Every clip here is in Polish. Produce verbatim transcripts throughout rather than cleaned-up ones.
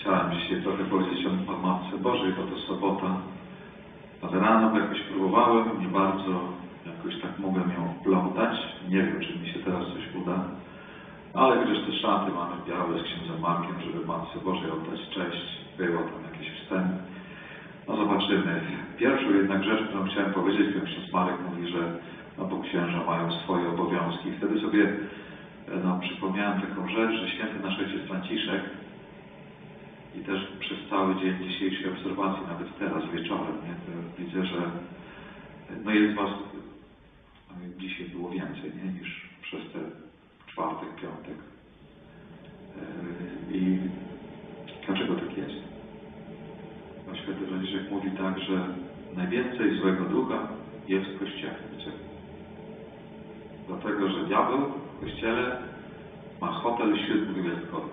chciałem dzisiaj trochę powiedzieć o, o Matce Bożej, bo to sobota. Ale rano jakoś próbowałem, nie bardzo jakoś tak mogłem ją wplątać. Nie wiem, czy mi się teraz coś uda. Ale przecież te szaty mamy białe z księdzem Markiem, żeby Matce Bożej oddać cześć. Było tam jakiś wstęp. No zobaczymy. Pierwszą jednak rzecz, którą chciałem powiedzieć, to ksiądz Marek mówi, że no bo księża mają swoje obowiązki. Wtedy sobie no, przypomniałem taką rzecz, że święty nasz ojciec Franciszek i też przez cały dzień dzisiejszej obserwacji, nawet teraz wieczorem, nie, to widzę, że no jest was, dzisiaj było więcej nie, niż przez ten czwartek, piątek. I dlaczego tak jest? No, święty Franciszek mówi tak, że najwięcej złego ducha jest w Kościele. Dlatego, że diabeł w Kościele ma hotel siódmogwiazdkowy.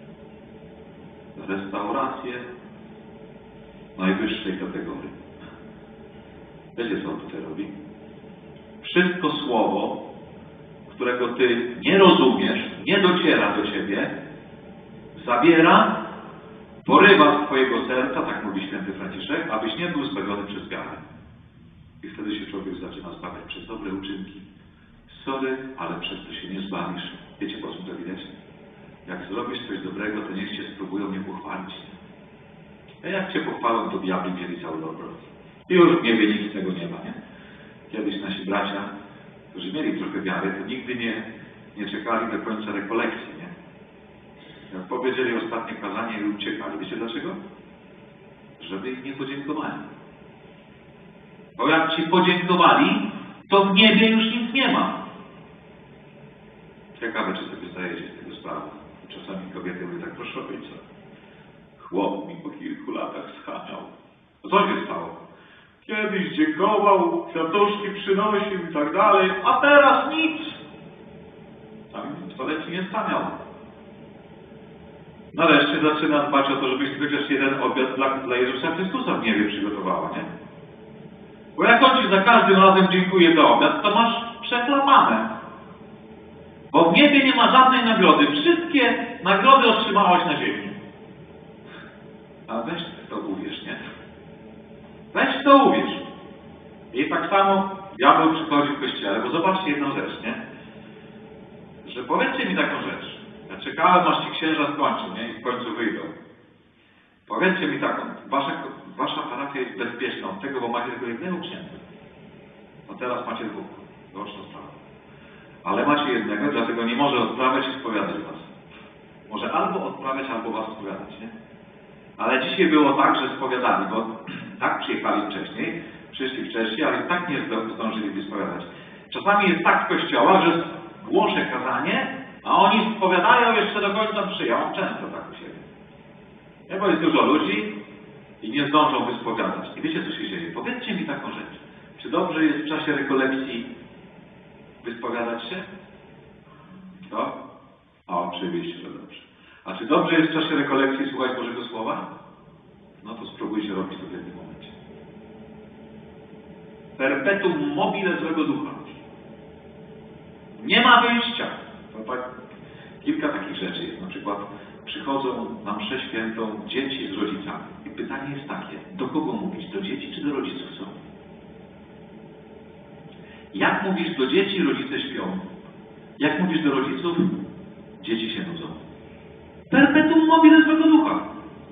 Restaurację najwyższej kategorii. Wiecie, co on tutaj robi? Wszystko słowo, którego ty nie rozumiesz, nie dociera do ciebie, zabiera, porywa z twojego serca, tak mówi święty Franciszek, abyś nie był zbawiony przez wiarę. I wtedy się człowiek zaczyna zbawiać przez dobre uczynki. Sorry, ale przez to się nie zbawisz. Wiecie, po czym to widać? Jak zrobisz coś dobrego, to niech cię spróbują mnie pochwalić. A jak cię pochwalą, to diabli mieli całe dobro. I już nie wie, nic z tego nie ma, nie? Kiedyś nasi bracia, którzy mieli trochę wiary, to nigdy nie, nie czekali do końca rekolekcji, nie? Jak powiedzieli ostatnie kazanie i uciekali. Wiecie dlaczego? Żeby im nie podziękowali. Bo jak ci podziękowali, to w niebie już nic nie ma. Ciekawe, czy sobie zdajecie z tego sprawę. Czasami kobiety mówią tak, proszę ojca, chłop mi po kilku latach schaniał. Co się stało? Kiedyś dziękował, kwiatuszki przynosił i tak dalej, a teraz nic. A mi wcale ci nie schaniał. Nareszcie zaczyna dbać o to, żebyś chociaż jeden obiad dla, dla Jezusa Chrystusa w niebie przygotowała, nie? Bo jak on ci za każdym razem dziękuję za obiad, to masz przeklapane. Bo w niebie nie ma żadnej nagrody. Wszystkie nagrody otrzymałaś na ziemi. A weź to uwierz, nie? Weź to uwierz. I tak samo diabeł przychodzi w Kościele, bo zobaczcie jedną rzecz, nie? Że powiedzcie mi taką rzecz. Ja czekałem, aż ci księża skończą, nie? I w końcu wyjdą. Powiedzcie mi taką, wasza, wasza parafia jest bezpieczna od tego, bo macie tylko jednego księdza. No teraz macie dwóch. Gorszą sprawę. Ale macie jednego, dlatego nie może odprawiać i spowiadać was. Może albo odprawiać, albo was spowiadać, nie? Ale dzisiaj było tak, że spowiadali, bo tak przyjechali wcześniej, przyszli wcześniej, ale i tak nie zdążyli wyspowiadać. Czasami jest tak w kościołach, że głoszę kazanie, a oni spowiadają jeszcze do końca przyjął. Często tak u siebie. Nie, bo jest dużo ludzi i nie zdążą wyspowiadać. I wiecie, co się dzieje? Powiedzcie mi taką rzecz. Czy dobrze jest w czasie rekolekcji wyspowiadać się? To? A oczywiście, że dobrze. A czy dobrze jest w czasie rekolekcji słuchać Bożego Słowa? No to spróbujcie robić to w jednym momencie. Perpetuum mobile złego ducha. Nie ma wyjścia. To tak, kilka takich rzeczy jest. Na przykład przychodzą na mszę świętą dzieci z rodzicami. I pytanie jest takie, do kogo mówić? Do dzieci czy do rodziców są? Jak mówisz do dzieci, rodzice śpią. Jak mówisz do rodziców, dzieci się nudzą. Perpetuum mobile złego ducha.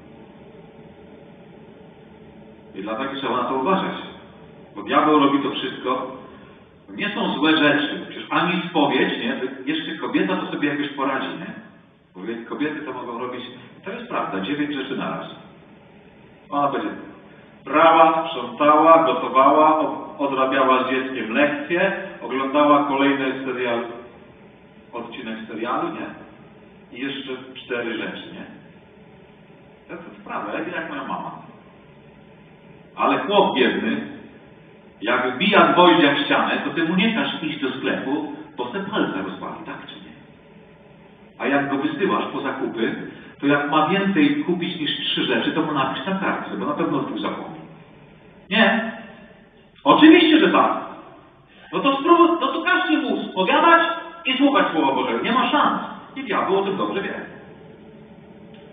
I dlatego trzeba na to uważać. Bo diabeł robi to wszystko. To nie są złe rzeczy. Przecież ani spowiedź, nie? Jeszcze kobieta to sobie jakoś poradzi, nie? Bo kobiety to mogą robić, to jest prawda, dziewięć rzeczy na raz. Ona będzie prała, sprzątała, gotowała, odrabiała z dzieckiem lekcje, oglądała kolejny serial, odcinek serialu, nie? I jeszcze cztery rzeczy, nie? To jest prawda, jak moja mama. Ale chłop biedny, jak wbija gwoździa w ścianę, to ty mu nie każ iść do sklepu, bo se palce rozwali, tak czy nie? A jak go wysyłasz po zakupy, to jak ma więcej kupić niż trzy rzeczy, to mu napisz na kartce, bo na pewno dwóch zapomni. Nie? Oczywiście, że tak. No to spróbuj, no to każcie mu spowiadać i słuchać Słowa Bożego. Nie ma szans. I diabeł o tym dobrze wie.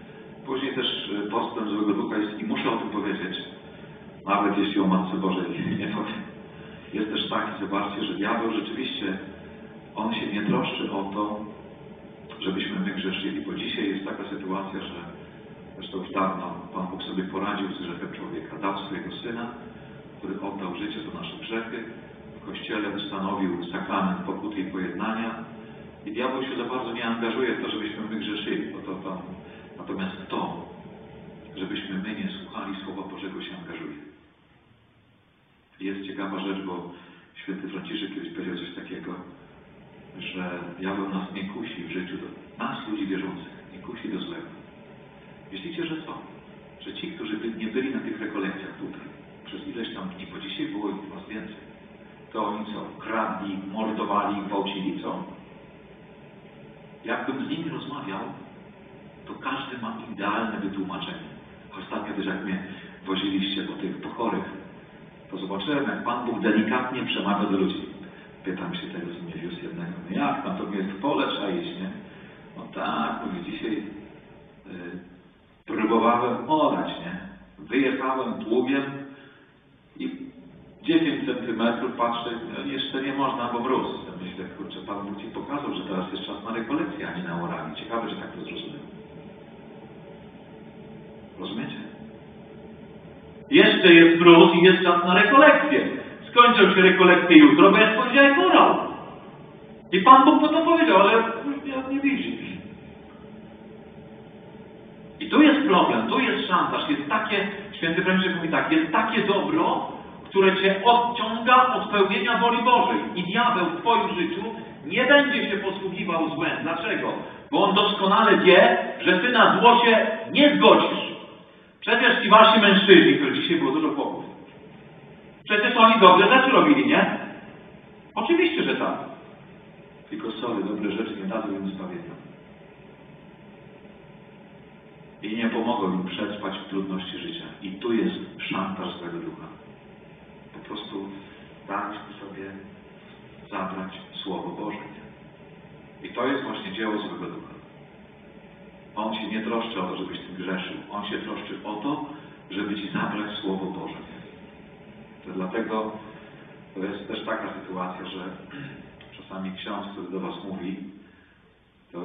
Później też postęp złego ducha jest, i muszę o tym powiedzieć, nawet jeśli o Matce Bożej nie powiem. Jest też taki, zobaczcie, że diabeł rzeczywiście, on się nie troszczy o to, żebyśmy my grzeszyli, bo dzisiaj jest taka sytuacja, że zresztą już dawno Pan Bóg sobie poradził z grzechem człowieka. Dał swojego Syna, który oddał życie za nasze grzechy. W Kościele ustanowił sakrament pokuty i pojednania. I diabeł się za bardzo nie angażuje w to, żebyśmy my grzeszyli. Bo to tam. Natomiast to, żebyśmy my nie słuchali Słowa Bożego, się angażuje. Jest ciekawa rzecz, bo święty Franciszek kiedyś powiedział coś takiego, że diabeł nas nie kusi w życiu, do, nas ludzi wierzących, nie kusi do złego. Myślicie, że co? Że ci, którzy by nie byli na tych rekolekcjach tutaj, przez ileś tam dni, bo dzisiaj było ich was więcej, to oni co? Kradli, mordowali, gwałcili, co? Jakbym z nimi rozmawiał, to każdy ma idealne wytłumaczenie. Ostatnio też jak mnie woziliście po tych po chorych, to zobaczyłem, jak Pan Bóg delikatnie przemawia do ludzi. Pytam się tego, co mnie wiózł jednego. No jak tam, to mnie w pole trzeba iść, nie? No tak, mówię, dzisiaj yy, próbowałem orać, nie? Wyjechałem pługiem i dziesięć centymetrów patrzę, no jeszcze nie można, bo mróz. Ja myślę, kurczę, Pan Bóg ci pokazał, że teraz jest czas na rekolekcję, a nie na oranie. Ciekawe, że tak to zrozumiał. Rozumiecie? Jeszcze jest mróz i jest czas na rekolekcję. Skończą się rekolekcje jutro, bo jest poniedziałek orał. I Pan Bóg to powiedział, ale ja nie widzi. I tu jest problem, tu jest szantaż. Jest takie, święty Franciszek mówi tak, jest takie dobro, które cię odciąga od pełnienia woli Bożej. I diabeł w twoim życiu nie będzie się posługiwał złem. Dlaczego? Bo on doskonale wie, że ty na zło się nie zgodzisz. Przecież ci wasi mężczyźni, których dzisiaj było dużo chłopów, przecież oni dobre rzeczy robili, nie? Oczywiście, że tak. Tylko sorry, dobre rzeczy nie dadzą im zbawienia. I nie pomogą im przetrwać w trudności życia. I tu jest szantaż złego ducha. Po prostu dać sobie zabrać Słowo Boże. I to jest właśnie dzieło złego ducha. On się nie troszczy o to, żebyś ty grzeszył. On się troszczy o to, żeby ci zabrać Słowo Boże. To dlatego to jest też taka sytuacja, że czasami ksiądz, który do was mówi, to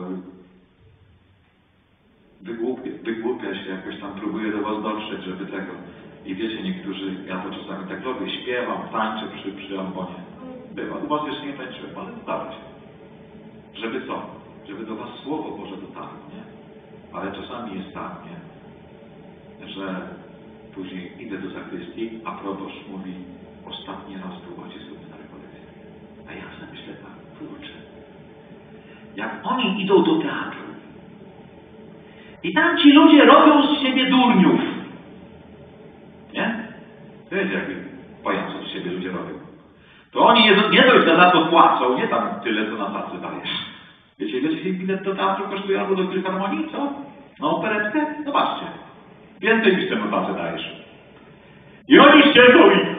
wygłupia, wygłupia się, jakoś tam próbuje do was dotrzeć, żeby tego. I wiecie, niektórzy, ja to czasami tak robię, śpiewam, tańczę przy, przy ambonie. Bywa, do was jeszcze nie tańczyłem, ale zdarza się. Żeby co? Żeby do was Słowo Boże dotarło, nie? Ale czasami jest tak, nie? Że później idę do zakrystii, a proboszcz mówi, ostatni raz próbowacie sobie na rekolekcję. A ja sobie myślę tak, kurczę. Jak oni idą do teatru i tam ci ludzie robią z siebie durniów. Nie? Wiecie, jak pajaców z siebie ludzie robią. To oni nie, nie dość, że za to płacą, nie tam tyle, co na tacy dajesz. Wiecie, ile dzisiaj bilet do teatru kosztuje albo do filharmonii, co? Na operetkę? Zobaczcie. Więcej niż ten na tacy dajesz. I oni siedzą i...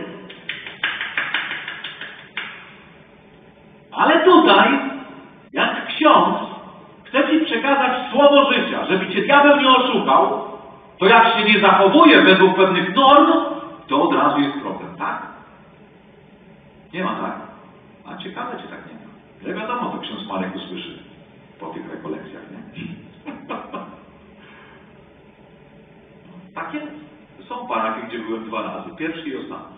Ale tutaj, jak ksiądz chce ci przekazać słowo życia, żeby cię diabeł nie oszukał, to jak się nie zachowuje według pewnych norm, to od razu jest problem, tak? Nie ma tak? A ciekawe, czy tak nie ma. Ale wiadomo, to ksiądz Marek usłyszy po tych rekolekcjach, nie? Tak jest. Są parafie, gdzie byłem dwa razy. Pierwszy i ostatni.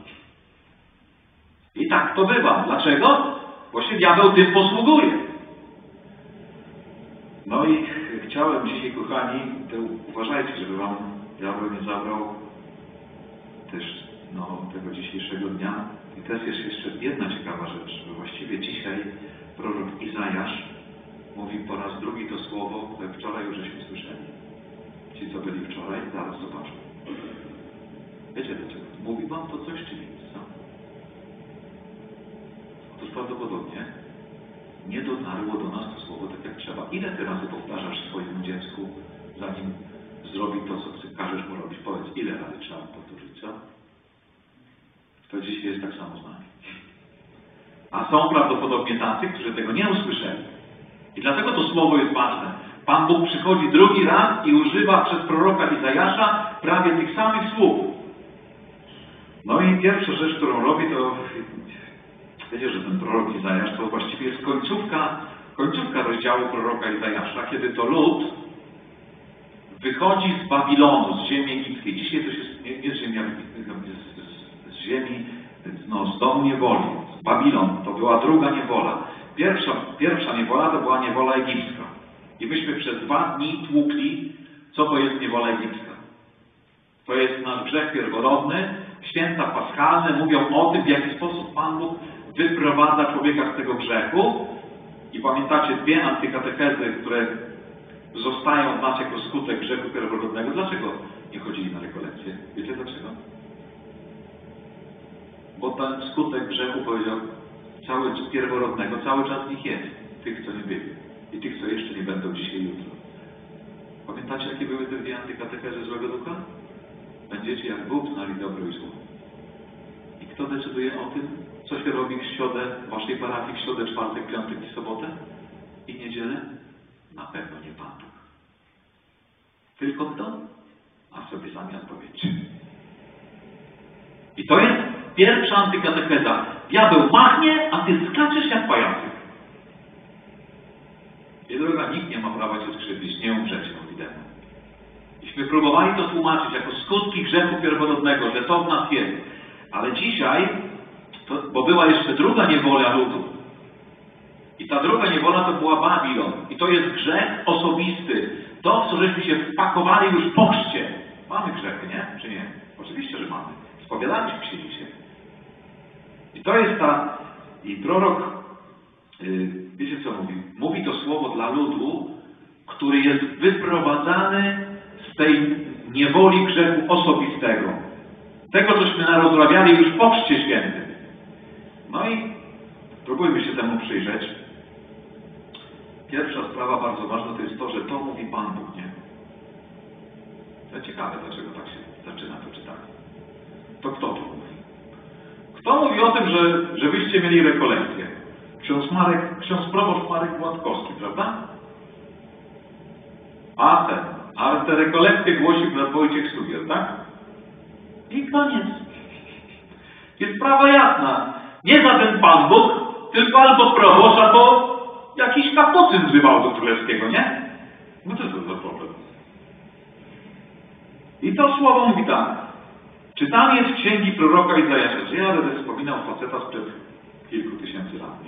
I tak to bywa. Dlaczego? Bo się diabeł tym posługuje. No i chciałem dzisiaj, kochani, to uważajcie, żeby wam diabeł nie zabrał też no, tego dzisiejszego dnia. I też jest jeszcze jedna ciekawa rzecz, że właściwie dzisiaj prorok Izajasz mówi po raz drugi to słowo, które wczoraj już żeśmy słyszeli. Ci, co byli wczoraj, zaraz zobaczą. Wiecie dlaczego? Mówi wam to coś, czy nic? Co? Otóż prawdopodobnie nie dotarło do nas to słowo tak jak trzeba. Ile ty razy powtarzasz swojemu dziecku, zanim zrobi to, co każesz mu robić? Powiedz, ile razy trzeba powtórzyć, co? To dzisiaj jest tak samo z nami. A są prawdopodobnie tacy, którzy tego nie usłyszeli. I dlatego to słowo jest ważne. Pan Bóg przychodzi drugi raz i używa przez proroka Izajasza prawie tych samych słów. No i pierwsza rzecz, którą robi, to wiecie, że ten prorok Izajasz to właściwie jest końcówka, końcówka rozdziału proroka Izajasza, kiedy to lud wychodzi z Babilonu, z ziemi egipskiej. Dzisiaj to jest nie, nie z, ziemi, z, z, z ziemi, no, z domu niewoli. Z Babilon to była druga niewola. Pierwsza, pierwsza niewola to była niewola egipska. I myśmy przez dwa dni tłukli, co to jest niewola egipska. To jest nasz grzech pierworodny. Święta paschalne mówią o tym, w jaki sposób Pan Bóg wyprowadza człowieka z tego grzechu. I pamiętacie dwie antykatechezy, które zostają w nas jako skutek grzechu pierworodnego. Dlaczego nie chodzili na rekolekcje? Wiecie dlaczego? Bo ten skutek grzechu, powiedział, cały pierworodnego cały czas w nich jest. Tych, co nie byli. I tych, co jeszcze nie będą dzisiaj i jutro. Pamiętacie, jakie były te dwie antykatechezy złego ducha? Będziecie jak Bóg znali dobro i zło. I kto decyduje o tym, co się robi w środę w waszej parafii, w środę, czwartek, piątek i sobotę? I niedzielę? Na pewno nie Pan Bóg. Tylko kto? A sobie sami odpowiedzcie. I to jest pierwsza antykatecheza. Diabeł machnie, a ty skaczesz jak pajacyk. I droga, nikt nie ma prawa cię skrzywdzić, nie umrzecie, mówi demon. Myśmy próbowali to tłumaczyć jako skutki grzechu pierworodnego, że to w nas jest. Ale dzisiaj, to, bo była jeszcze druga niewola ludu. I ta druga niewola to była Babilon. I to jest grzech osobisty. To, w co żeśmy się wpakowali już po chrzcie. Mamy grzechy, nie? Czy nie? Oczywiście, że mamy. Spowiadaliśmy się dzisiaj. I to jest ta... I prorok, yy, wiecie co mówi? Mówi to słowo dla ludu, który jest wyprowadzany z tej niewoli grzechu osobistego. Tego, cośmy narozrabiali już po chrzcie świętym. No i próbujmy się temu przyjrzeć. Pierwsza sprawa bardzo ważna to jest to, że to mówi Pan Bóg, nie? To ciekawe, dlaczego tak się zaczyna to czytanie. To kto to mówi? Kto mówi o tym, że, że wyście mieli rekolekcję? Ksiądz Marek, ksiądz proboszcz Marek Władkowski, prawda? A ten, a te rekolekcje głosi brat Wojciech Stugier, tak? I koniec. Jest sprawa jasna. Nie żaden Pan Bóg, tylko albo proboszcz, albo jakiś kapucyn wzywał do królewskiego, nie? No co to za problem? I to słowo mówi tak. Czytanie z księgi proroka Izajasza. Że ja będę wspominał faceta sprzed kilku tysięcy lat, nie?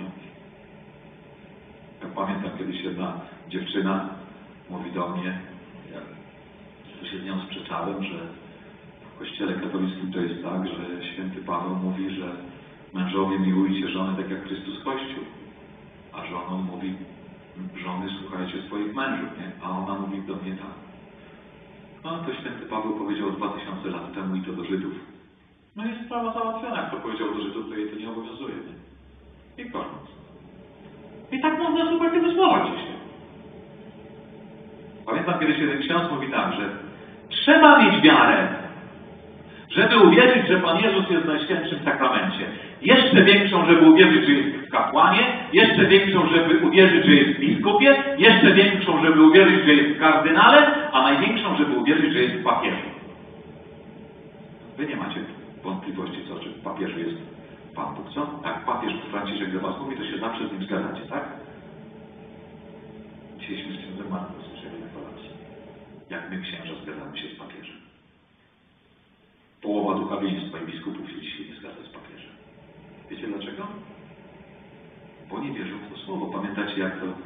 Ja pamiętam kiedyś jedna dziewczyna mówi do mnie, ja się z nią sprzeczałem, że w Kościele katolickim to jest tak, że święty Paweł mówi, że mężowie miłujcie żony tak jak Chrystus Kościół, a żonom mówi, żony słuchajcie swoich mężów, nie? A ona mówi do mnie tak. No to święty Paweł powiedział dwa tysiące lat temu i to do Żydów. No i sprawa załatwiona, jak to powiedział do Żydów, to jej to nie obowiązuje, nie? I koniec. I tak można słuchać tego słowa dzisiaj. Pamiętam kiedyś jeden ksiądz mówi tak, że trzeba mieć wiarę, żeby uwierzyć, że Pan Jezus jest w Najświętszym Sakramencie. Jeszcze większą, żeby uwierzyć, że jest w kapłanie, jeszcze większą, żeby uwierzyć, że jest w biskupie, jeszcze większą, żeby uwierzyć, że jest w kardynale, a największą, żeby uwierzyć, że jest w papieżu. Wy nie macie wątpliwości, co, czy w papieżu jest Pan Bóg, co? Jak papież Franciszek do was mówi, to się zawsze z nim zgadzacie, tak? Dzisiejśmy z księdzem Markiem usłyszeli na kolacji. Jak my, księża, zgadzamy się z papieżem. Połowa duchowieństwa i biskupów się dzisiaj nie zgadza z papieżem. Wiecie dlaczego? Bo nie wierzą w to słowo. Pamiętacie, jak to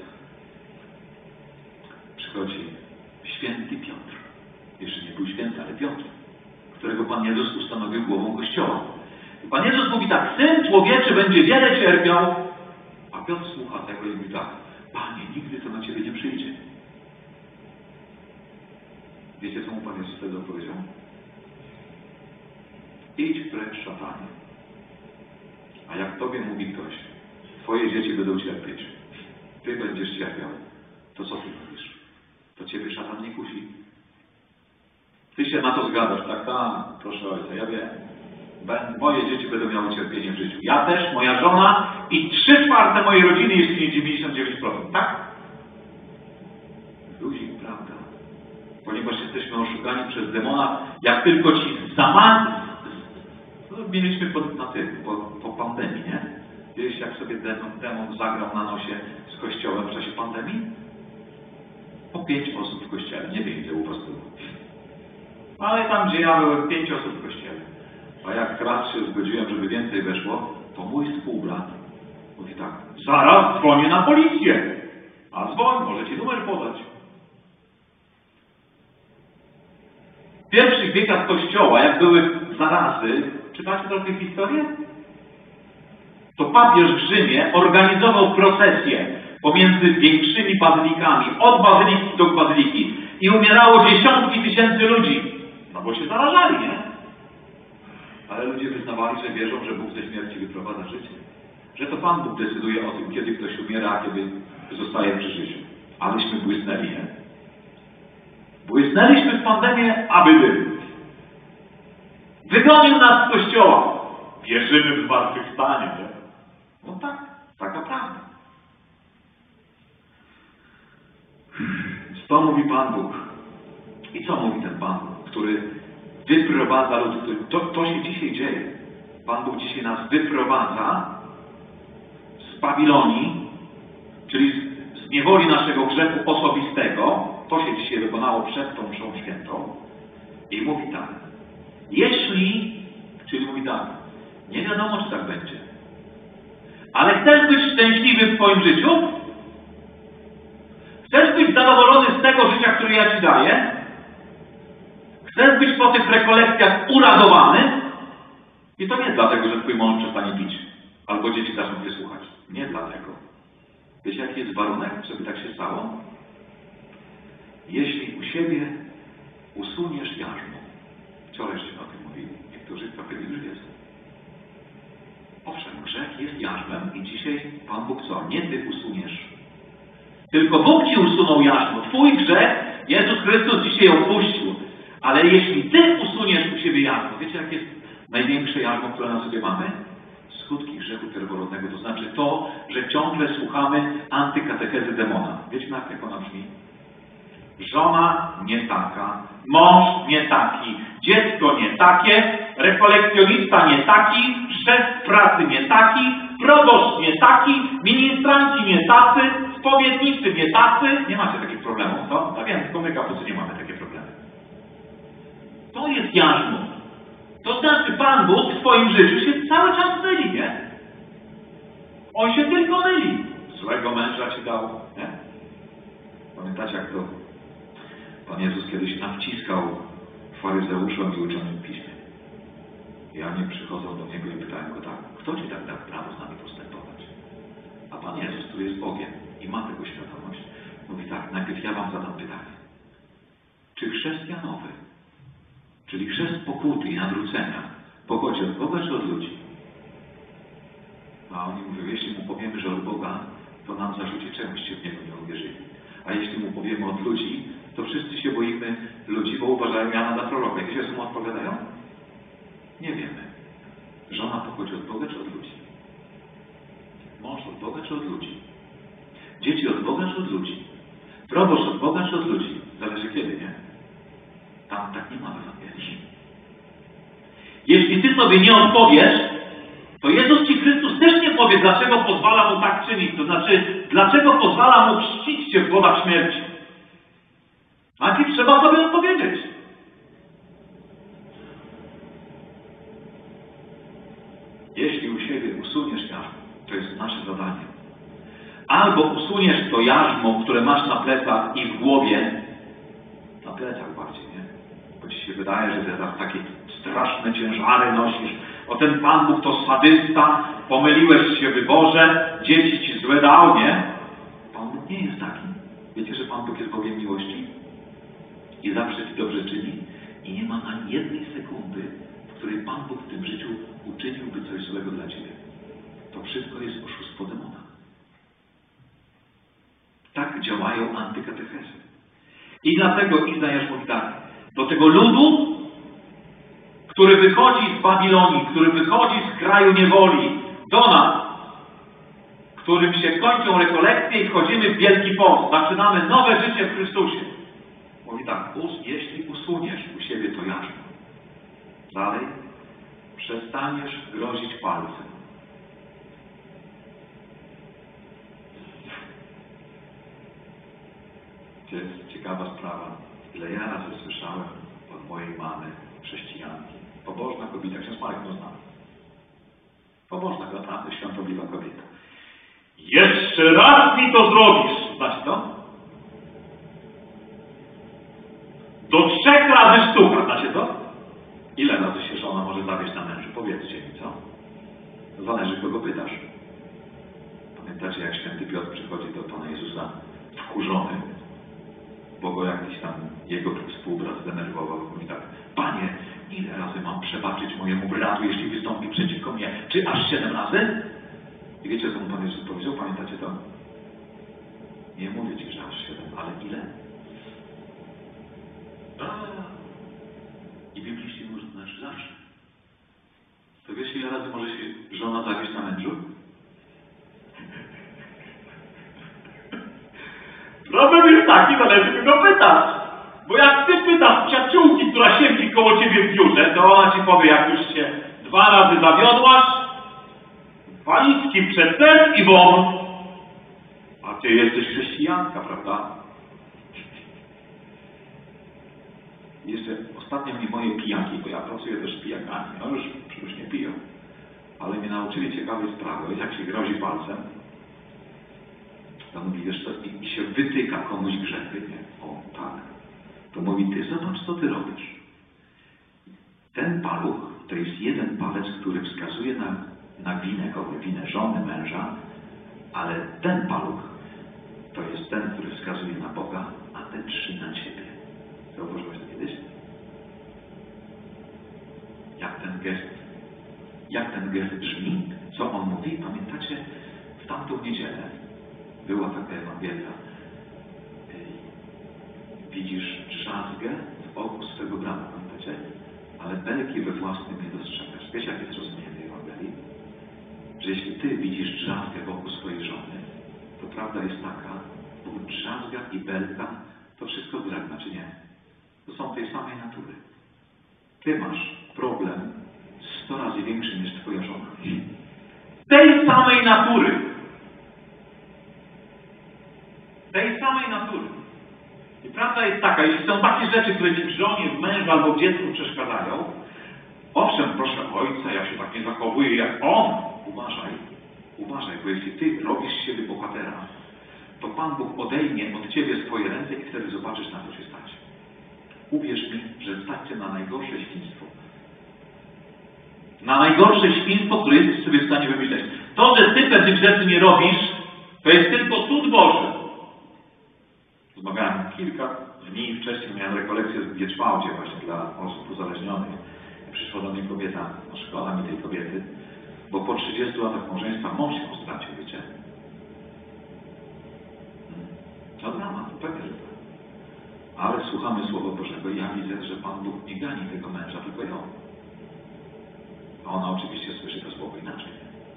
przychodzi święty Piotr. Jeszcze nie był święty, ale Piotr, którego Pan Jezus ustanowił głową Kościoła. I Pan Jezus mówi tak, Syn Człowieczy będzie wiele cierpiał, a Piotr słucha tego i mówi tak, Panie, nigdy to na Ciebie nie przyjdzie. Wiecie, co mu Pan Jezus wtedy odpowiedział? Idź precz, szatanie. A jak Tobie mówi ktoś, Twoje dzieci będą cierpieć, Ty będziesz cierpiał, to co Ty mówisz? To Ciebie szatan nie kusi. Ty się na to zgadzasz, tak? Tak, proszę Ojca, ja wiem. Moje dzieci będą miały cierpienie w życiu. Ja też, moja żona i trzy czwarte mojej rodziny, jeśli nie dziewięćdziesiąt dziewięć procent, tak? Luzik, prawda? Ponieważ jesteśmy oszukani przez demona, jak tylko ci zamach... No, mieliśmy po, na tym, po, po pandemii, nie? Wiesz, jak sobie demon, demon zagrał na nosie z kościołem w czasie pandemii? Po pięć osób w kościele, nie wiem ile u was było. Ale tam, gdzie ja byłem, pięć osób w kościele. A jak raz się zgodziłem, żeby więcej weszło, to mój współbrat mówi tak, zaraz dzwonię na policję. A dzwoń, może ci numer podać. W pierwszych wiekach Kościoła, jak były zarazy, czytacie trochę historię? To papież w Rzymie organizował procesję pomiędzy większymi bazylikami, od bazyliki do bazyliki i umierało dziesiątki tysięcy ludzi. No bo się zarażali, nie? Ale ludzie wyznawali, że wierzą, że Bóg ze śmierci wyprowadza życie. Że to Pan Bóg decyduje o tym, kiedy ktoś umiera, a kiedy zostaje przy życiu. Aleśmy błysnęli, nie? Błysnęliśmy w pandemię, aby byli. Wygonił nas z kościoła. Wierzymy w zmartwychwstanie, nie? No tak, taka prawda. Co mówi Pan Bóg? I co mówi ten Pan Bóg, który wyprowadza ludzi? To, to się dzisiaj dzieje. Pan Bóg dzisiaj nas wyprowadza z Babilonii, czyli z, z niewoli naszego grzechu osobistego. To się dzisiaj wykonało przed tą mszą świętą. I mówi tak. Jeśli, czyli mówi tak, nie wiadomo, czy tak będzie, ale chcesz być szczęśliwy w swoim życiu? Chcesz być zadowolony z tego życia, które ja ci daję? Chcesz być po tych rekolekcjach uradowany? I to nie dlatego, że twój mąż przestanie pić, albo dzieci zaczną cię słuchać. Nie dlatego. Wiecie, jaki jest warunek, żeby tak się stało? Jeśli u siebie usuniesz jarzmo. Wczorajście o tym mówili. Niektórzy trochę już wiedzą. Owszem, grzech jest jarzmem i dzisiaj Pan Bóg co? Nie ty usuniesz. Tylko Bóg ci usunął jarzmo. Twój grzech Jezus Chrystus dzisiaj opuścił. Ale jeśli ty usuniesz u siebie jarzmo, wiecie, jakie jest największe jarzmo, które na sobie mamy? Skutki grzechu pierworodnego. To znaczy to, że ciągle słuchamy antykatechezy demona. Wiecie, jak ona brzmi? Żona nie taka, mąż nie taki, dziecko nie takie, rekolekcjonista nie taki, szef pracy nie taki, proboszcz nie taki, ministranci nie tacy, spowiednicy nie tacy. Nie macie takich problemów, co? No wiem, tylko my kapucy nie mamy takie problemy. To jest jarzmo. To znaczy Pan Bóg w swoim życiu się cały czas myli, nie? On się tylko myli. Złego męża ci dał, nie? Pamiętacie, jak to Pan Jezus kiedyś nawciskał faryzeuszom i uczonym w piśmie. I oni przychodzą do Niego i pytają Go tak, kto Ci tak dał prawo z nami postępować? A Pan Jezus, który jest Bogiem i ma tego świadomość, mówi tak, najpierw ja Wam zadam pytanie. Czy chrześcijanowy, czyli chrzest pokuty i nawrócenia, pochodzi od Boga czy od ludzi? A oni mówią, jeśli Mu powiemy, że od Boga, to nam zarzuci, czemuście w Niego nie uwierzyli. A jeśli Mu powiemy od ludzi, to wszyscy się boimy ludzi, bo uważają Jana za proroka. Wiecie, co Mu odpowiadają? Nie wiemy. Żona pochodzi od Boga czy od ludzi? Mąż od Boga czy od ludzi? Dzieci od Boga czy od ludzi? Proboszcz od Boga czy od ludzi? Zależy kiedy, nie? Tam tak nie ma w Ewangelii. Jeśli ty sobie nie odpowiesz, to Jezus Ci Chrystus też nie powie, dlaczego pozwala Mu tak czynić. To znaczy, dlaczego pozwala Mu chrzcić Cię w wodach śmierci. A Ci trzeba sobie odpowiedzieć. Jeśli u siebie usuniesz jarzmo, to jest nasze zadanie. Albo usuniesz to jarzmo, które masz na plecach i w głowie, na plecach bardziej, nie? Bo Ci się wydaje, że teraz takie straszne ciężary nosisz. O, ten Pan Bóg to sadysta, pomyliłeś się w wyborze, dzieci Ci złe dał, nie? Pan Bóg nie jest taki. Wiecie, że Pan Bóg jest Bogiem miłości? I zawsze Ci dobrze czyni i nie ma ani jednej sekundy, w której Pan Bóg w tym życiu uczyniłby coś złego dla Ciebie. To wszystko jest oszustwo demona. Tak działają antykatechezy. I dlatego Izajasz mówi tak, do tego ludu, który wychodzi z Babilonii, który wychodzi z kraju niewoli do nas, którym się kończą rekolekcje i wchodzimy w Wielki Post. Zaczynamy nowe życie w Chrystusie. Mówi tak, us, jeśli usuniesz u siebie to jarzmo, dalej przestaniesz grozić palcem. To jest ciekawa sprawa. Ile ja razy słyszałem od mojej mamy, chrześcijanki, pobożna kobieta, ksiądz Marek to zna. Pobożna, naprawdę świątobliwa kobieta. Jeszcze raz mi to zrobisz! Znacie to? Do trzech razy sztuka, znacie to? Ile razy się żona może zawieść na mężu? Powiedzcie mi, co? Zależy, kogo pytasz. Pamiętacie, jak święty Piotr przychodzi do Pana Jezusa wkurzony, bo go jakiś tam jego współbrat zdenerwował. Mówi tak, Panie, ile razy mam przebaczyć mojemu bratu, jeśli wystąpi przeciwko mnie? Czy aż siedem razy? I wiecie, co mu Pan Jezus powiedział? Pamiętacie to? Nie mówię ci, że aż siedem, ale ile? A. I bibliści mówią, to znaczy zawsze. To wiesz, ile razy może się żona zawieść na mężu? Problem jest taki, należy go pytać. Bo jak ty pytasz przyjaciółki, która siedzi koło ciebie w biurze, to ona ci powie, jak już się dwa razy zawiodłaś, walizki przed ten i won. A ty jesteś chrześcijanka, prawda? Jeszcze ostatnio mi moje pijaki, bo ja pracuję też z pijakami, no już, już nie piją, ale mnie nauczyli ciekawej sprawy, jak się grozi palcem, to mówi, wiesz co, i, i się wytyka komuś grzechy, nie? O, tak. To mówi, ty zobacz, co ty robisz. Ten paluch to jest jeden palec, który wskazuje na, na winę kogo, winę żony, męża, ale ten paluch to jest ten, który wskazuje na Boga, a te trzy na ciebie. Zauważyłeś to kiedyś? Jak ten gest, jak ten gest brzmi? Co on mówi? Pamiętacie? W tamtą niedzielę była taka Ewangelia. Widzisz drzazgę w oku swego brata, pamiętacie? Ale belki we własnym nie dostrzegasz. Wiecie, jak jest rozumienie tej Ewangelii? Że jeśli ty widzisz drzazgę w oku swojej żony, to prawda jest taka, bo drzazga i belka to wszystko drewna, czy nie? To są tej samej natury. Ty masz problem sto razy większy niż twoja żona. Tej samej natury. Tej samej natury. I prawda jest taka, jeśli są takie rzeczy, które ci w żonie, w mężu albo w dziecku przeszkadzają, owszem, proszę ojca, ja się tak nie zachowuję jak on. Uważaj, uważaj, bo jeśli ty robisz z siebie bohatera, to Pan Bóg odejmie od ciebie swoje ręce i wtedy zobaczysz, na co się stać. Uwierz mi, że stać cię na najgorsze świństwo. Na najgorsze świństwo, które jesteś sobie w stanie wymyśleć. To, że ty pewnych rzeczy nie robisz, to jest tylko cud Boży. Rozmawiałem kilka dni wcześniej, miałem rekolekcję w Gieczwałdzie właśnie dla osób uzależnionych. Przyszła do mnie kobieta, no szkoda mi tej kobiety, bo po trzydziestu latach małżeństwa mąż ją stracił, wiecie? To dramat, to pewnie, że tak. Ale słuchamy Słowa Bożego i ja widzę, że Pan Bóg nie gani tego męża, tylko ją. A ona oczywiście słyszy to słowo inaczej.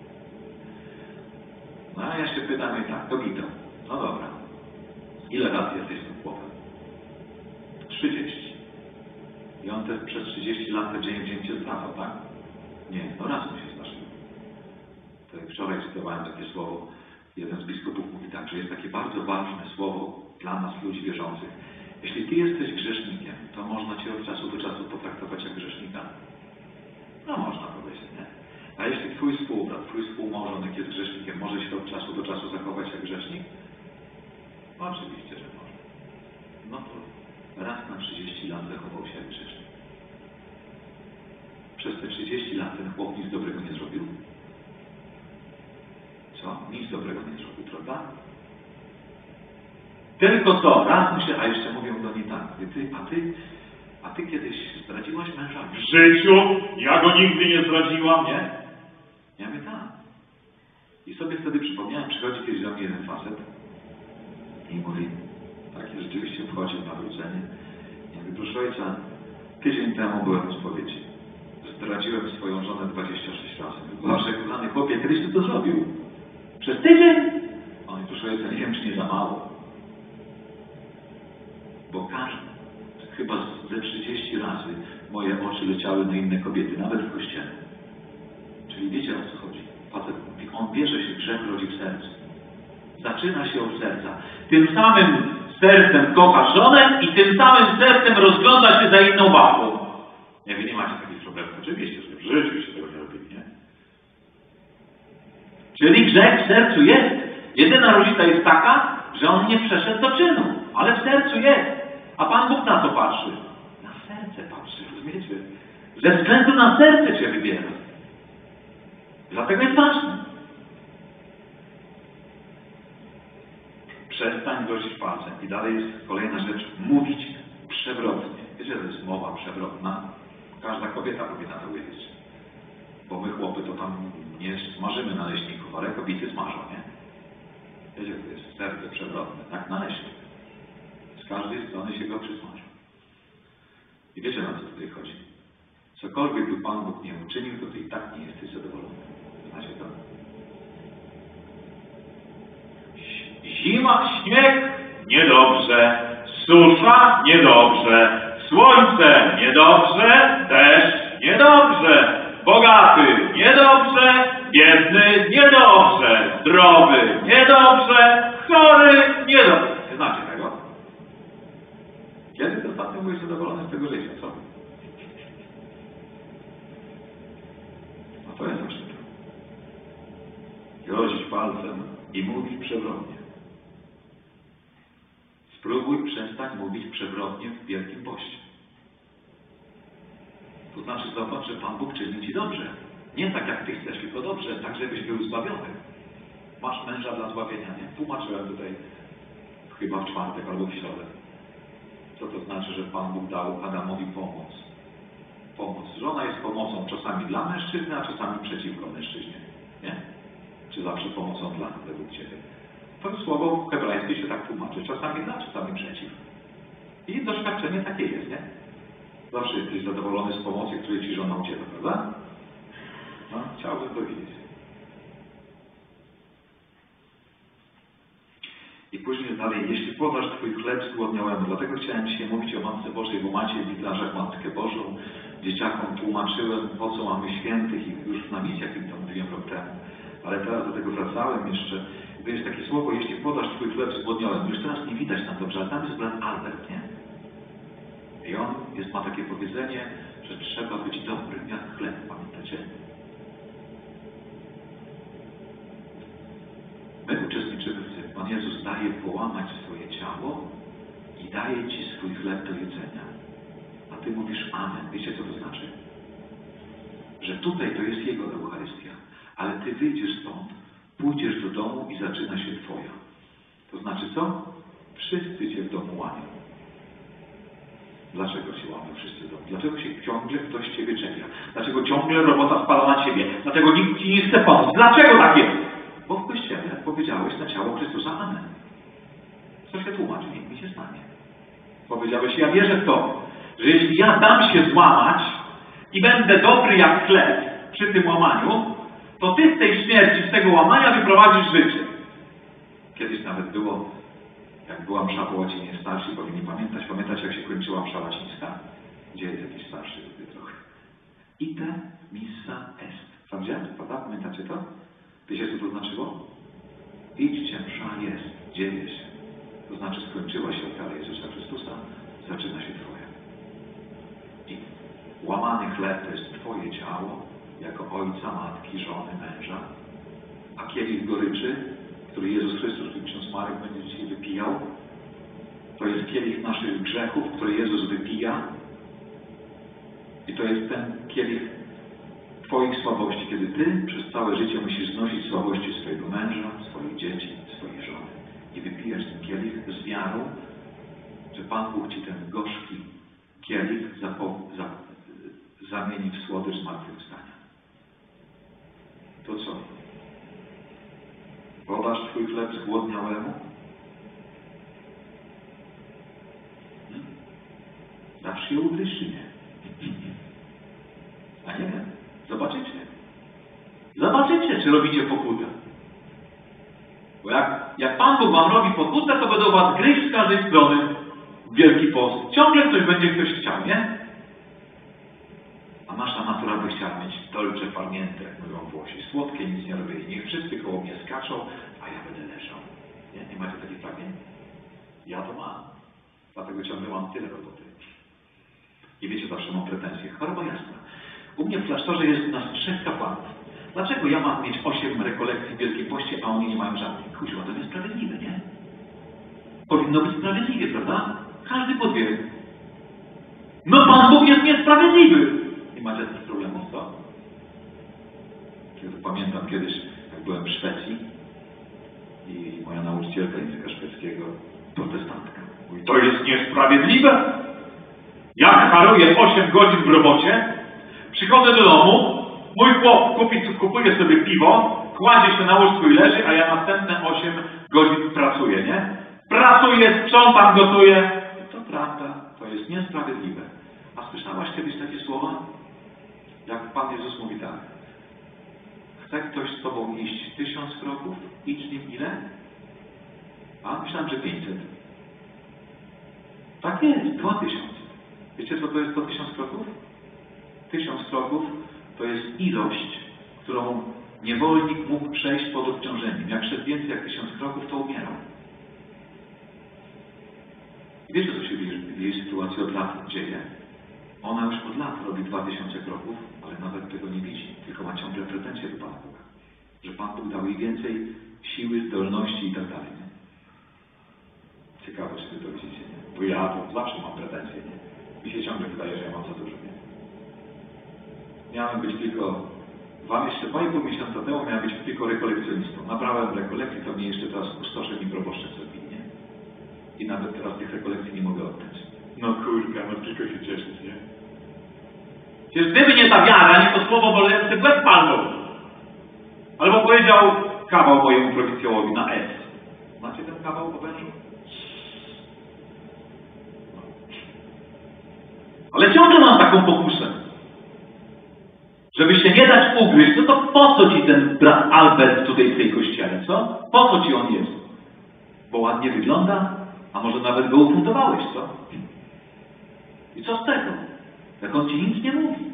No a ja się pytam jej tak, kobito, no dobra, ile lat jesteś z tym chłopem? trzydzieści. I on też przez trzydzieści lat dzień w dzień cię zwracał, tak? Nie, no raz mu się zdarzyło. To jak wczoraj cytowałem takie słowo, jeden z biskupów mówi tak, że jest takie bardzo ważne słowo dla nas, ludzi wierzących. Jeśli ty jesteś grzesznikiem, to można cię od czasu do czasu potraktować jak grzesznika. No można powiedzieć, nie? A jeśli twój współbrat, twój współmałżonek jest grzesznikiem, może się od czasu do czasu zachować jak grzesznik? No oczywiście, że może. No to raz na trzydzieści lat zachował się jak grzesznik. Przez te trzydzieści lat ten chłop nic dobrego nie zrobił? Co? Nic dobrego nie zrobił, prawda? Tylko co? Raz mu się, a jeszcze mówią do niej tak, ty, a ty, a ty kiedyś zdradziłaś męża? W życiu? Ja go nigdy nie zdradziłam, nie? Ja mówię tak. I sobie wtedy przypomniałem, przychodzi kiedyś do mnie jeden facet i mówi, takie rzeczywiście wchodzi w nawrócenie. Ja mówię, proszę ojca, tydzień temu byłem w spowiedzi. Zdradziłem swoją żonę dwadzieścia sześć razy. Boże, kochany chłopie, kiedyś ty to zrobił? Przez tydzień? On mówi, proszę ojca, nie wiem, czy nie za mało. Bo każdy, chyba ze trzydzieści razy moje oczy leciały na inne kobiety, nawet w kościele. Czyli wiecie, o co chodzi? Facet mówi, on bierze się, grzech rodzi w sercu. Zaczyna się od serca. Tym samym sercem kocha żonę i tym samym sercem rozgląda się za inną babą. Nie, wy nie macie takich problemów. Oczywiście, że w życiu się tego nie robili, nie? Czyli grzech w sercu jest. Jedyna różnica jest taka, że on nie przeszedł do czynu, ale w sercu jest. A Pan Bóg na co patrzy? Na serce patrzy, rozumiecie? Ze względu na serce cię wybiera. Dlatego jest ważne. Przestań grozić palcem. I dalej jest kolejna rzecz. Mówić przewrotnie. Wiecie, to jest mowa przewrotna. Każda kobieta powinna to wiedzieć. Bo my chłopy to tam nie smażymy naleśników, ale kobiety smażą, nie? Wiecie, to jest serce przewrotne. Tak naleśnik. Z każdej strony się go przysmaży. I wiecie, na co tutaj chodzi? Cokolwiek by Pan Bóg nie uczynił, to ty i tak nie jesteś zadowolony. Znacie to? Zima, śnieg, niedobrze. Susza, niedobrze. Słońce, niedobrze. Deszcz, niedobrze. Bogaty, niedobrze. Biedny, niedobrze. Zdrowy, niedobrze. Chory, niedobrze. Nie znacie tego? Kiedy ty ostatnio byłeś zadowolony z tego życia, co? No to jest właśnie to. Grozić palcem i mówić przewrotnie. Spróbuj przestać mówić przewrotnie w Wielkim Poście. To znaczy zobacz, że Pan Bóg czyni ci dobrze. Nie tak jak ty chcesz, tylko dobrze, tak żebyś był zbawiony. Masz męża dla zbawienia, nie? Tłumaczyłem tutaj chyba w czwartek albo w środę. Co to znaczy, że Pan Bóg dał Adamowi pomoc? Pomoc. Żona jest pomocą czasami dla mężczyzny, a czasami przeciwko mężczyźnie. Nie? Czy zawsze pomocą dla, według Ciebie? To słowo hebrajskie się tak tłumaczy. Czasami dla, czasami przeciw. I doświadczenie takie jest, nie? Zawsze jesteś zadowolony z pomocy, której Ci żona udziela, prawda? No, chciałbym to widzieć. I później dalej, jeśli podasz Twój chleb zgłodniałemu, dlatego chciałem dzisiaj mówić o Matce Bożej, bo macie w witlażach Matkę Bożą. Dzieciakom tłumaczyłem, po co mamy świętych i już na misjach im to mówiłem rok temu. Ale teraz do tego wracałem jeszcze. To jest takie słowo, jeśli podasz Twój chleb zgłodniałemu. Już teraz nie widać na dobrze, ale tam jest brat Albert, nie? I on jest, ma takie powiedzenie, że trzeba być dobrym jak chleb, pamiętacie? My uczestniczymy w tym. Pan Jezus daje połamać swoje ciało i daje Ci swój chleb do jedzenia. A Ty mówisz amen. Wiecie, co to znaczy? Że tutaj to jest Jego Eucharystia. Ale Ty wyjdziesz stąd, pójdziesz do domu i zaczyna się Twoja. To znaczy co? Wszyscy Cię w domu łamią. Dlaczego Cię łamią wszyscy w domu? Dlaczego się ciągle ktoś Ciebie czepia? Dlaczego ciągle robota spada na Ciebie? Dlaczego nikt Ci nie chce pomóc? Dlaczego tak jest? Bo w Kościele powiedziałeś na ciało Chrystusa amen. Co się tłumaczy? Nikt mi się stanie. Powiedziałeś, ja wierzę w to, że jeśli ja dam się złamać i będę dobry jak chleb przy tym łamaniu, to Ty z tej śmierci, z tego łamania wyprowadzisz życie. Kiedyś nawet było, jak była msza po łacinie, starsi powinni pamiętać, pamiętać jak się kończyła msza łacińska? Gdzie jest jakiś starszy tutaj trochę? Ite missa est. Tam gdzie? Prawda? Pamiętacie to? Wiecie, co to znaczyło? Idźcie, msza jest, dzieje się. To znaczy skończyła się ofiara Jezusa Chrystusa, zaczyna się Twoja. I łamany chleb to jest Twoje ciało, jako ojca, matki, żony, męża. A kielich goryczy, który Jezus Chrystus, który ksiądz Marek będzie dzisiaj wypijał, to jest kielich naszych grzechów, który Jezus wypija. I to jest ten kielich Twoich słabości, kiedy Ty przez całe życie musisz znosić słabości swojego męża, swoich dzieci, swojej żony. I wypijasz ten kielich z wiarą, że Pan Bóg Ci ten gorzki kielich za, zamieni w słodycz zmartwychwstania. To co? Podasz Twój chleb zgłodniałemu? Hmm? Dasz się ugryźć czy nie? A nie wiem. Zobaczycie. Zobaczycie, czy robicie pokutę. Bo jak, jak Pan Bóg Wam robi pokutę, to będą Was gryźć z każdej strony. Wielki Post. Ciągle coś będzie ktoś chciał, nie? A nasza natura by chciała mieć dolce farniente, jak mówią Włosi. Słodkie, nic nie robię. Niech wszyscy koło mnie skaczą, a ja będę leżał. Nie, nie macie takich pragnień? Ja to mam. Dlatego ciągle mam tyle roboty. I wiecie, zawsze mam pretensje. Choroba jasna. U mnie w klasztorze jest nas trzech kapłanów. Dlaczego ja mam mieć osiem rekolekcji w Wielkim Poście, a oni nie mają żadnych? Kuźwa, to niesprawiedliwe, nie? Powinno być sprawiedliwie, prawda? Każdy po dwie. No Pan Bóg jest niesprawiedliwy! Nie macie takich problemów, co? Kiedy pamiętam kiedyś, jak byłem w Szwecji i moja nauczycielka języka szwedzkiego, protestantka, mówi, to jest niesprawiedliwe! Jak haruję osiem godzin w robocie, przychodzę do domu, mój chłop kupi, kupuje sobie piwo, kładzie się na łóżku i leży, a ja następne osiem godzin pracuję, nie? Pracuję, sprzątam, gotuję. To prawda, to jest niesprawiedliwe. A słyszałaś kiedyś takie słowa? Jak Pan Jezus mówi tak. Chce ktoś z Tobą iść tysiąc kroków? Idź nim ile? A myślałem, że pięćset. Tak jest, dwa tysiące. Wiecie, co to jest to tysiąc kroków? Tysiąc kroków to jest ilość, którą niewolnik mógł przejść pod obciążeniem. Jak szedł więcej jak tysiąc kroków, to umierał. I wiecie, co się w jej sytuacji od lat dzieje? Ona już od lat robi dwa tysiące kroków, ale nawet tego nie widzi, tylko ma ciągle pretensje do Pana Boga. Że Pan Bóg dał jej więcej siły, zdolności i tak dalej. Nie? Ciekawe, czy wy to widzicie, nie? Bo ja to zawsze mam pretensje, nie? Mi się ciągle wydaje, że ja mam za dużo, nie? Miałem być tylko dwa miesiące, dwa i pół miesiąca temu miałem być tylko rekolekcjonistą. Nabrałem rekolekcji, to mnie jeszcze teraz pustoszem i proboszczem zrobili, nie? I nawet teraz tych rekolekcji nie mogę oddać. No kurka, no tylko się cieszyć, nie? Przecież gdyby nie ta wiara, nie to słowo bolesne, łeb palnął. Albo powiedział kawał mojemu prowincjołowi na S. Macie ten kawał po wężu? No. Ale ciągle mam taką pokusę. Żeby się nie dać ugryźć, no to po co ci ten brat Albert tutaj w tej kościele, co? Po co ci on jest? Bo ładnie wygląda? A może nawet go ufundowałeś, co? I co z tego? Jak on ci nic nie mówi.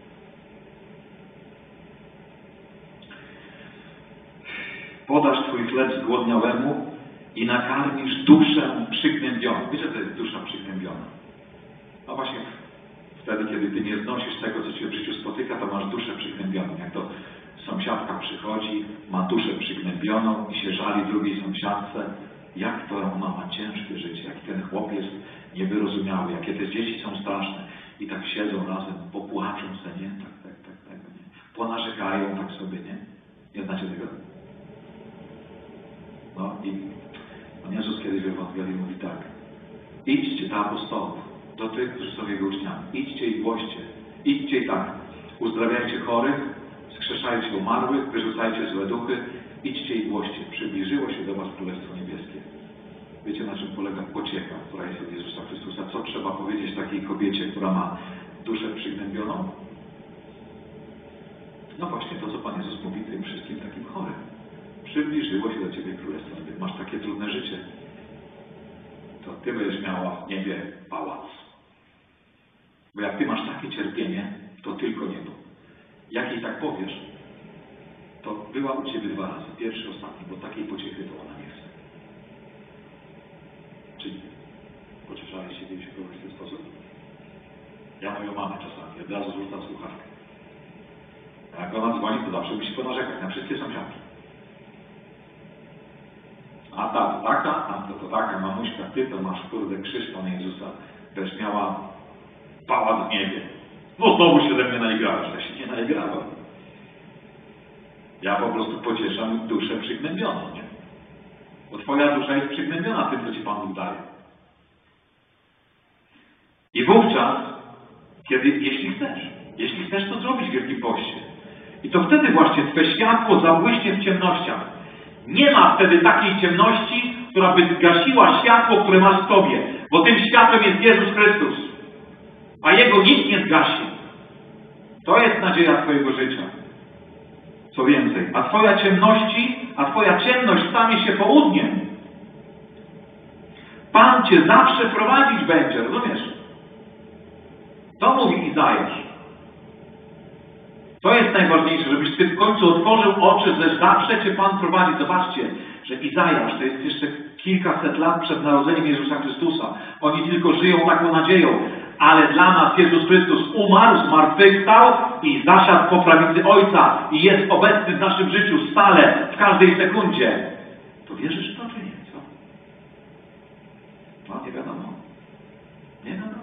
Podasz twój chleb zgłodniałemu i nakarmisz duszę przygnębioną. Wiecie, co to jest dusza przygnębiona? No właśnie wtedy, kiedy ty nie znosisz tego, co cię w życiu spotyka, to masz duszę przygnębioną. Jak to sąsiadka przychodzi, ma duszę przygnębioną i się żali drugiej sąsiadce, jak to ona ma ciężkie życie, jak ten chłop jest niewyrozumiały, jakie te dzieci są straszne. I tak siedzą razem, popłaczą se, nie? Tak, tak, tak, tak, nie? Ponarzekają tak sobie, nie? Nie znacie tego? No i Pan Jezus kiedyś w Ewangelii mówi tak. Idźcie do apostołów, do tych, którzy są Jego uczniami. Idźcie i głoście. Idźcie i tak. Uzdrawiajcie chorych, wskrzeszajcie umarłych, wyrzucajcie złe duchy. Idźcie i głoście. Przybliżyło się do was Królestwo Niebieskie. Wiecie, na czym polega pociecha, która jest od Jezusa Chrystusa? Co trzeba powiedzieć takiej kobiecie, która ma duszę przygnębioną? No właśnie to, co Pan Jezus mówi tym wszystkim takim chorym. Przybliżyło się do ciebie Królestwo Niebieskie. Masz takie trudne życie. To ty będziesz miała w niebie pałac. Bo jak ty masz takie cierpienie, to tylko niebo. Jak jej tak powiesz, to była u ciebie dwa razy. Pierwszy, ostatni, bo takiej pociechy to ona nie chce. Czyli pocieszałeś się kiedyś kogoś w ten sposób? Ja moją mamę czasami, od razu rzucam słuchawkę. A jak ona dzwoni, to zawsze musi ponarzekać na wszystkie sąsiadki. A ta to taka, a to to taka, mamuśka, ty to masz kurde krzyż Pana Jezusa, będziesz miała pałac w niebie. No znowu się ze mnie naigrałeś, ja się nie naigrałem. Ja po prostu pocieszam duszę przygnębioną, nie? Bo twoja dusza jest przygnębiona tym, co ci Pan Bóg daje. I wówczas, kiedy, jeśli chcesz, jeśli chcesz to zrobić w Wielkim Poście, i to wtedy właśnie twe światło zabłyśnie w ciemnościach. Nie ma wtedy takiej ciemności, która by zgasiła światło, które masz w tobie, bo tym światłem jest Jezus Chrystus, a Jego nikt nie zgasi. To jest nadzieja twojego życia. Co więcej, a twoja ciemności, a twoja ciemność stanie się południem. Pan cię zawsze prowadzić będzie, rozumiesz? To mówi Izajasz. To jest najważniejsze, żebyś ty w końcu otworzył oczy, że zawsze cię Pan prowadzi. Zobaczcie, że Izajasz to jest jeszcze kilkaset lat przed narodzeniem Jezusa Chrystusa. Oni tylko żyją taką nadzieją. Ale dla nas Jezus Chrystus umarł, zmartwychwstał i zasiadł po prawicy Ojca i jest obecny w naszym życiu stale, w każdej sekundzie. To wierzysz w to, czy nie? Co? No nie wiadomo. Nie wiadomo.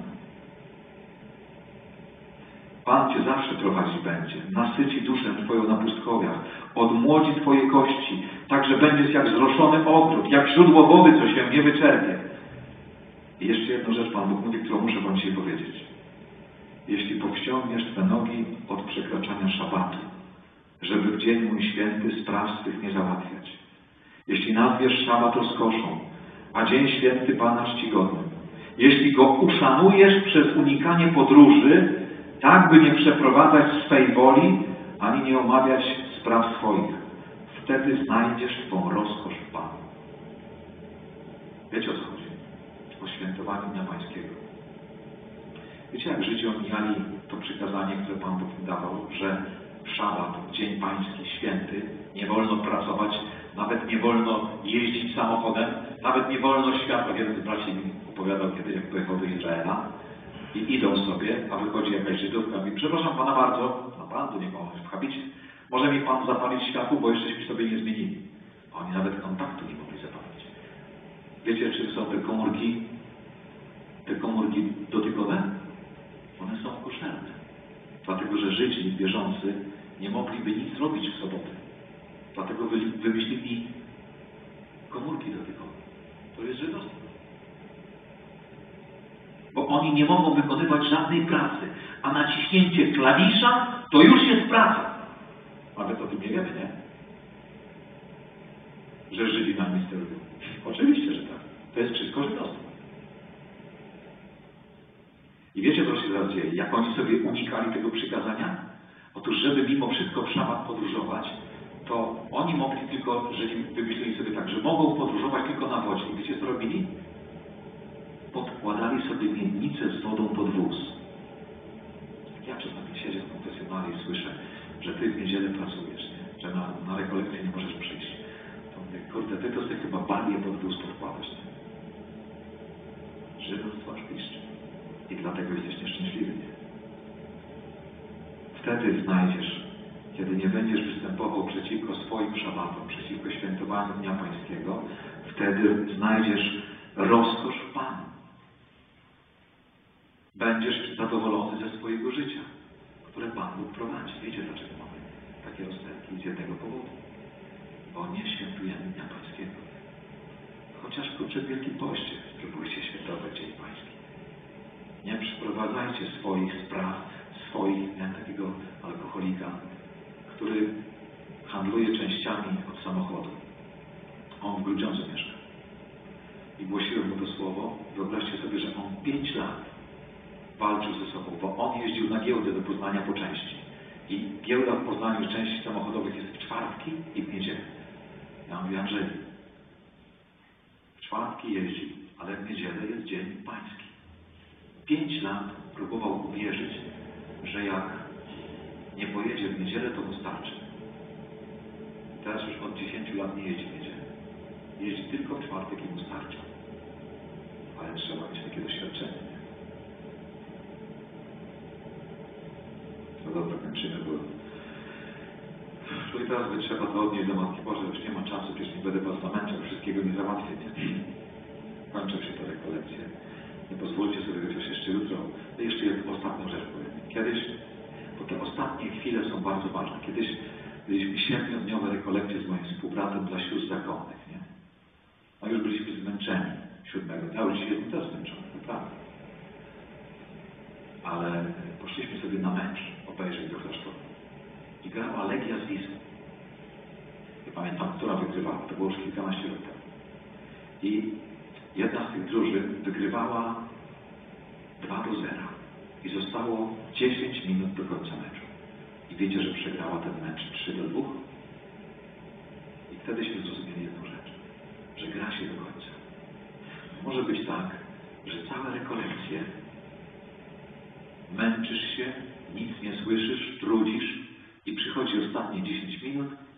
Pan cię zawsze prowadzić będzie, nasyci duszę twoją na pustkowiach, odmłodzi twoje kości, tak że będziesz jak zroszony ogród, jak źródło wody, co się nie wyczerpie. I jeszcze jedną rzecz Pan Bóg mówi, którą muszę wam dzisiaj powiedzieć. Jeśli powściągniesz twe nogi od przekraczania szabatu, żeby w dzień mój święty spraw swych nie załatwiać. Jeśli nazwiesz szabat rozkoszą, a dzień święty Pana czcigodnym. Jeśli go uszanujesz przez unikanie podróży, tak by nie przeprowadzać swej woli, ani nie omawiać spraw swoich. Wtedy znajdziesz twą rozkosz w Panu. Wiecie, o co chodzi? O świętowaniu Dnia Pańskiego. Wiecie, jak Żydzi omijali to przykazanie, które Pan Bóg im dawał, że szabat, Dzień Pański, święty, nie wolno pracować, nawet nie wolno jeździć samochodem, nawet nie wolno światła. Jeden z braci mi opowiadał kiedyś, jak pojechał do Izraela i idą sobie, a wychodzi jakaś Żydówka i mówi, przepraszam Pana bardzo, no Pan tu nie pomoże w habicie, może mi Pan zapalić światło, bo jeszcze sobie nie zmienili. A oni nawet kontaktu nie mogli zapalić. Wiecie, czym są te komórki? Te komórki dotykowe? One są koszerne. Dlatego, że Żydzi wierzący nie mogliby nic zrobić w sobotę. Dlatego wymyślili komórki dotykowe. To jest żydostwo. Bo oni nie mogą wykonywać żadnej pracy, a naciśnięcie klawisza to już jest praca. Nawet o tym nie wiemy, nie? Że Żydzi nam nie sterują. Oczywiście, że tak. To jest wszystko żydostwo. I wiecie, co się teraz dzieje? Jak oni sobie unikali tego przykazania? Otóż, żeby mimo wszystko w szabat podróżować, to oni mogli tylko, że wymyślili sobie tak, że mogą podróżować tylko na wodzie. I wiecie, co robili? Podkładali sobie miednicę z wodą pod wóz. Ja czasem siedzę w konfesjonale i słyszę, że ty w niedzielę pracujesz, nie? Że na, na rekolekcję nie możesz przyjść. To mówię, kurde, ty to sobie chyba balię pod wóz podkładasz, nie? Żydostwo aż piszczy. I dlatego jesteś nieszczęśliwy, nie? Wtedy znajdziesz, kiedy nie będziesz występował przeciwko swoim szabatom, przeciwko świętowaniu Dnia Pańskiego, wtedy znajdziesz rozkosz w Panu. Będziesz zadowolony ze swojego życia, które Pan Bóg prowadzi. Wiecie, dlaczego mamy takie rozterki? Z jednego powodu. Bo nie świętujemy Dnia Pańskiego. Chociaż przed Wielkim Poście spróbujcie świętować Dzień Pański. Nie przeprowadzajcie swoich spraw, swoich, miałem takiego alkoholika, który handluje częściami od samochodu. On w Grudziądzu mieszka. I głosiłem mu to słowo. Wyobraźcie sobie, że on pięć lat walczył ze sobą, bo on jeździł na giełdę do Poznania po części. I giełda w Poznaniu części samochodowych jest w czwartki i w niedzielę. Ja mówię, Andrzej, w czwartki jeździ, ale w niedzielę jest Dzień Pański. Pięć lat próbował uwierzyć, że jak nie pojedzie w niedzielę, to mu starczy. Teraz już od dziesięciu lat nie jeździ w niedzielę. Jeździ tylko w czwartek i mu starczy. Ale trzeba mieć takie doświadczenie. To dobra, kończymy, bo i teraz by trzeba to odnieść do Matki Bożej, już nie ma czasu, przecież nie będę was namęczał, wszystkiego nie załatwię. Kończę się te rekolekcje. Nie pozwólcie sobie chociaż jeszcze jutro. No jeszcze jedną ostatnią rzecz powiem. Kiedyś, bo te ostatnie chwile są bardzo ważne. Kiedyś byliśmy siedmiodniowe rekolekcje z moim współbratem dla sióstr zakonnych, nie? No już byliśmy zmęczeni siódmego. Ja już dzisiaj jestem też zmęczony, naprawdę. Ale poszliśmy sobie na mecz obejrzeć do klasztoru. I grała Legia z Wisłą. Nie pamiętam, która wygrywała. To było już kilkanaście lat temu. I jedna z tych drużyn wygrywała dwa do zera. I zostało dziesięć minut do końca meczu. I wiecie, że przegrała ten mecz trzy do dwóch? I wtedyśmy zrozumieli jedną rzecz. Że gra się do końca. Może być tak, że całe rekolekcje męczysz się, nic nie słyszysz, trudzisz i przychodzi ostatnie dziesięć minut